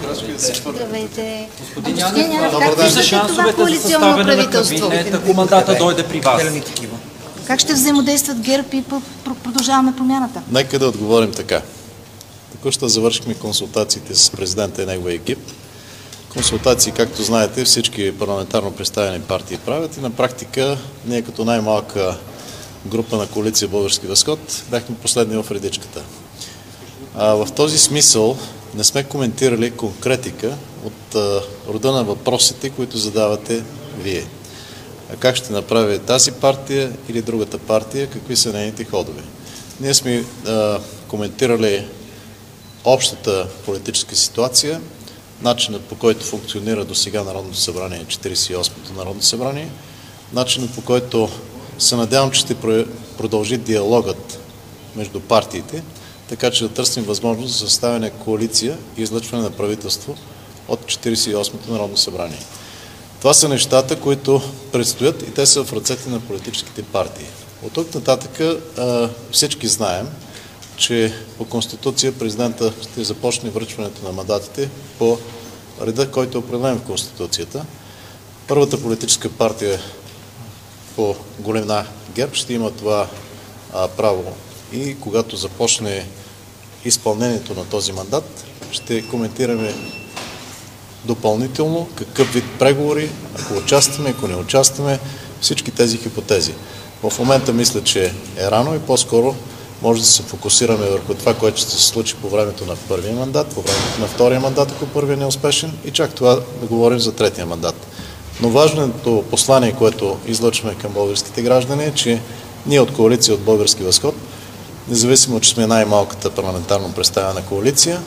Здравейте. Господин Янев, как вижда шансовете за съставяне на кабинет, ако мандата дойде при вас? Как ще взаимодействат ГЕРБ и Продължаваме промяната? Нека да отговорим така. Току-що завършихме консултациите с президента и неговия екип. Консултации, както знаете, всички парламентарно представени партии правят и на практика ние като най-малка група на коалиция Български възход бяхме последни в редичката. В този смисъл не сме коментирали конкретика от рода на въпросите, които задавате вие. Как ще направи тази партия или другата партия, какви са нейните ходове. Ние сме коментирали общата политическа ситуация, начинът по който функционира до сега Народното събрание, 48-то Народно събрание, начинът по който се надявам, че ще продължи диалогът между партиите, така че да търсим възможност за съставяне на коалиция и излъчване на правителство от 48-то Народно събрание. Това са нещата, които предстоят и те са в ръцете на политическите партии. От тук нататък всички знаем, че по Конституция президента ще започне връчването на мандатите по реда, който е определен в Конституцията. Първата политическа партия по големина ГЕРБ ще има това право и когато започне изпълнението на този мандат, ще коментираме допълнително какъв вид преговори, ако участваме, ако не участваме, всички тези хипотези. В момента мисля, че е рано и по-скоро може да се фокусираме върху това, което ще се случи по времето на първия мандат, по времето на втория мандат, ако първият не е успешен, и чак това да говорим за третия мандат. Но важното послание, което излъчваме към българските граждани е, че ние от коалиция от Български възход, независимо, че сме най-малката парламентарно представена коалиция,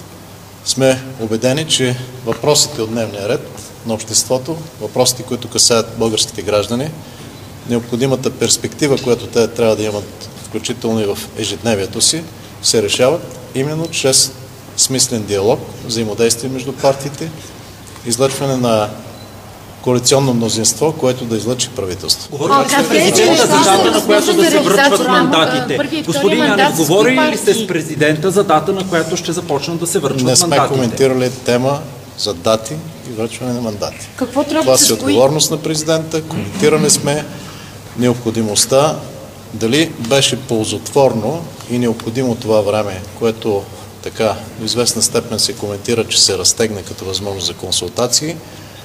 сме убедени, че въпросите от дневния ред на обществото, въпросите, които касаят българските граждани, необходимата перспектива, която те трябва да имат включително и в ежедневието си, се решават именно чрез смислен диалог, взаимодействие между партиите, излъчване на коалиционно мнозинство, което да излъчи правителство. Говорим с президента за дата, на която да се връчват мандатите. Господин Янев, говорили ли сте с президента за дата, на която ще започнат да се връчват мандатите? Не сме коментирали тема за дати и връчване на мандати. Това си отговорност на президента. Коментирали сме необходимостта, дали беше ползотворно и необходимо това време, което така в известна степен се коментира, че се разтегне като възможност за консултации.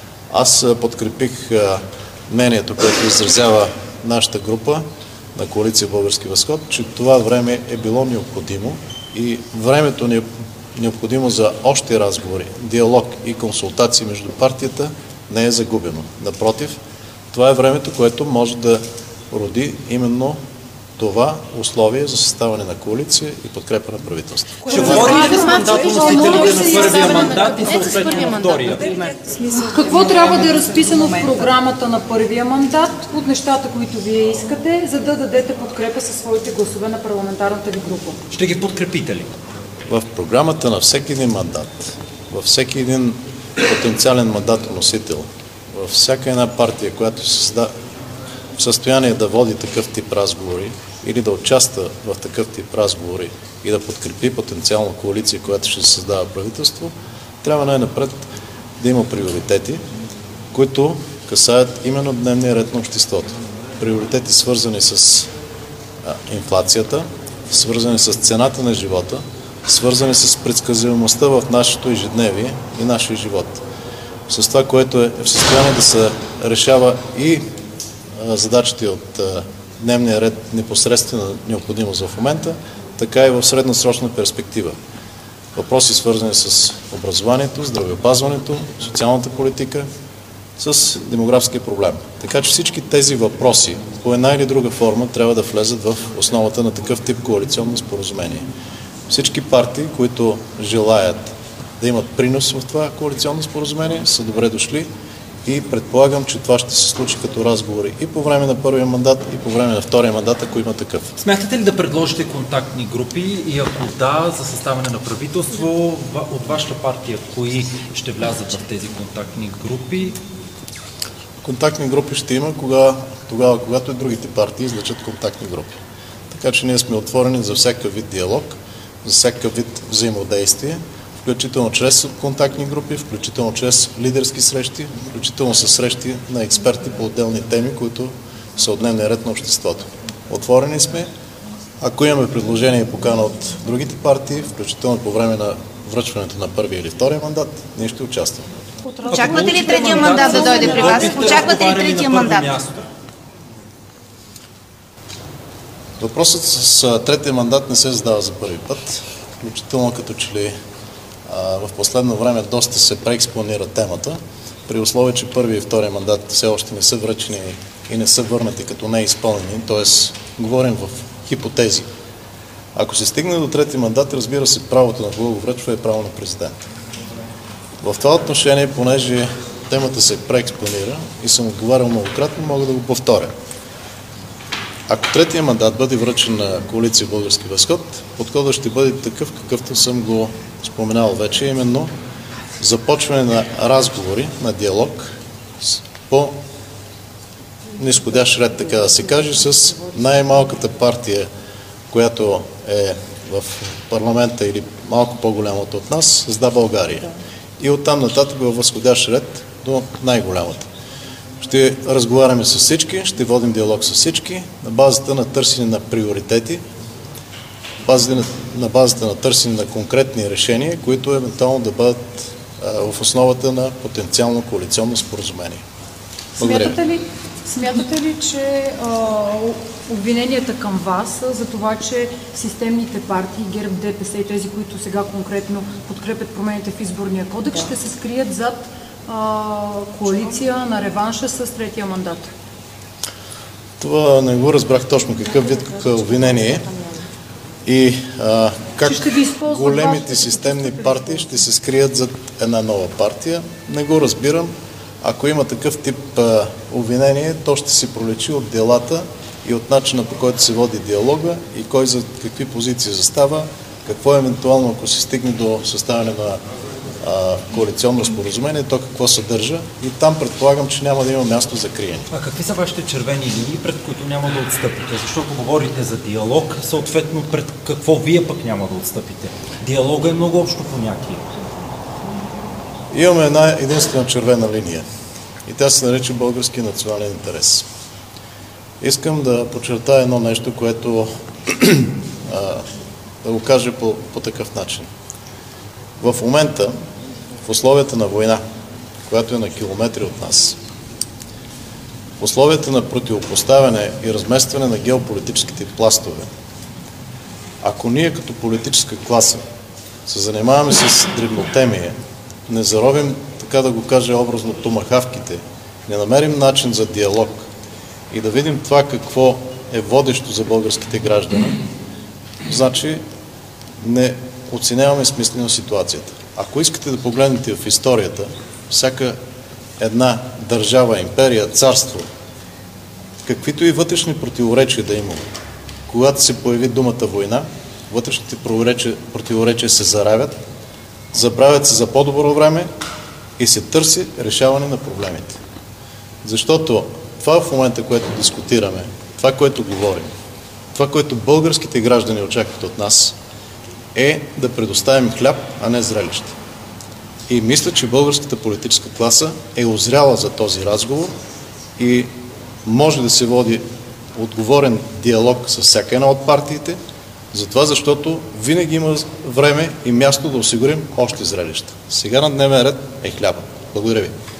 Аз подкрепих мнението, което изразява нашата група на коалиция Български възход, че това време е било необходимо и времето необходимо за още разговори, диалог и консултации между партията не е загубено. Напротив, това е времето, което може да роди именно това условие за съставане на коалиция и подкрепа на правителство. Ще говорим ли с мандатоносителите на първия мандат и съответно на втория? Какво трябва да е разписано в програмата на първия мандат от нещата, които вие искате, за да дадете подкрепа със своите гласове на парламентарната ви група? Ще ги подкрепите ли? В програмата на всеки един мандат, във всеки един потенциален мандатоносител, във всяка една партия, която се в състояние да води такъв тип разговори или да участва в такъв тип разговори и да подкрепи потенциална коалиция, която ще създава правителство, трябва най-напред да има приоритети, които касаят именно дневния ред на обществото. Приоритети свързани с инфлацията, свързани с цената на живота, свързани с предсказуемостта в нашето ежедневие и нашия живот. С това, което е в състояние да се решава и задачите от дневния ред непосредствена необходимост в момента, така и в средносрочна перспектива. Въпроси свързани с образованието, здравеопазването, социалната политика, с демографския проблем. Така че всички тези въпроси по една или друга форма трябва да влезат в основата на такъв тип коалиционно споразумение. Всички партии, които желаят да имат принос в това коалиционно споразумение, са добре дошли и предполагам, че това ще се случи като разговори и по време на първия мандат, и по време на втория мандат, ако има такъв. Смятате ли да предложите контактни групи и ако да, за съставяне на правителство, от вашата партия, кои ще влязат в тези контактни групи? Контактни групи ще има тогава, когато и другите партии излъчат контактни групи. Така че ние сме отворени за всякакъв вид диалог, за всякакъв вид взаимодействие, включително чрез контактни групи, включително чрез лидерски срещи, включително с срещи на експерти по отделни теми, които са от дневния ред на обществото. Отворени сме. Ако имаме предложение и покана от другите партии, включително по време на връчването на първия или втория мандат, ние ще участваме. Очаквате ли третия мандат да дойде при вас? Очаквате ли третия мандат? Въпросът с третия мандат не се задава за първи път, включително като че ли в последно време доста се преекспонира темата, при условие, че първи и втория мандат все още не са връчени и не са върнати като неизпълнени, т.е. говорим в хипотези. Ако се стигне до трети мандат, разбира се, правото на кого го връчва е право на президента. В това отношение, понеже темата се преекспонира и съм отговарял многократно, мога да го повторя. Ако третия мандат бъде връчен на коалиция Български възход, подходът ще бъде такъв, какъвто съм го споменал вече, именно започване на разговори, на диалог по низходящ ред, така да се каже, с най-малката партия, която е в парламента или малко по-голямата от нас, с Да, България. И оттам нататък във възходящ ред до най-голямата. Ще разговаряме с всички, ще водим диалог с всички на базата на търсене на приоритети, на базата на търсене на конкретни решения, които евентуално да бъдат в основата на потенциално коалиционно споразумение. Благодаря. Смятате ли, че обвиненията към вас за това, че системните партии, ГЕРБ, ДПС и тези, които сега конкретно подкрепят промените в изборния кодекс, ще се скрият зад коалиция на реванша с третия мандат? Това не го разбрах точно какъв вид обвинение и как големите системни партии ще се скрият зад една нова партия. Не го разбирам. Ако има такъв тип обвинение, то ще се проличи от делата и от начина, по който се води диалога и кой за какви позиции застава, какво евентуално, ако се стигне до съставяне на коалиционно споразумение, то какво съдържа, и там предполагам, че няма да има място за криене. А какви са вашите червени линии, пред които няма да отстъпите? Защото говорите за диалог, съответно пред какво вие пък няма да отстъпите? Диалога е много общо понятие. Имаме една единствена червена линия и тя се нарича български национален интерес. Искам да подчертая едно нещо, което да го кажа по такъв начин. В момента, в условията на война, която е на километри от нас, в условията на противопоставяне и разместване на геополитическите пластове, ако ние като политическа класа се занимаваме с дребнотемие, не заровим, така да го кажа образно, томахавките, не намерим начин за диалог и да видим това какво е водещо за българските граждани, значи не оценяваме смислено ситуацията. Ако искате да погледнете в историята, всяка една държава, империя, царство, каквито и вътрешни противоречия да има, когато се появи думата война, вътрешните противоречия се заравят, забравят се за по-добро време и се търси решаване на проблемите. Защото това в момента, което дискутираме, това, което говорим, това, което българските граждани очакват от нас, е да предоставим хляб, а не зрелище. И мисля, че българската политическа класа е озряла за този разговор и може да се води отговорен диалог с всяка една от партиите, затова защото винаги има време и място да осигурим още зрелища. Сега на дневен ред е хляба. Благодаря ви.